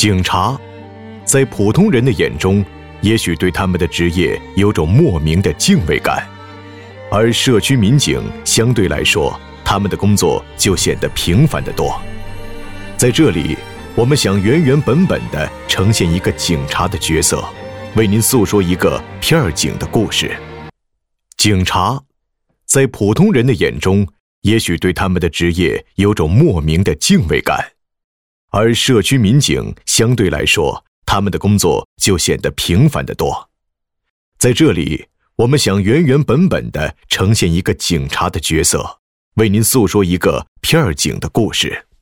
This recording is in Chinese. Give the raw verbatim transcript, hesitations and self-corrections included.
警察，在普通人的眼中，也许对他们的职业有种莫名的敬畏感，而社区民警相对来说，他们的工作就显得平凡得多。在这里，我们想原原本本地呈现一个警察的角色，为您诉说一个片警的故事。警察，在普通人的眼中，也许对他们的职业有种莫名的敬畏感，而社区民警相对来说，他们的工作就显得平凡得多。在这里，我们想原原本本地呈现一个警察的角色，为您诉说一个片警的故事。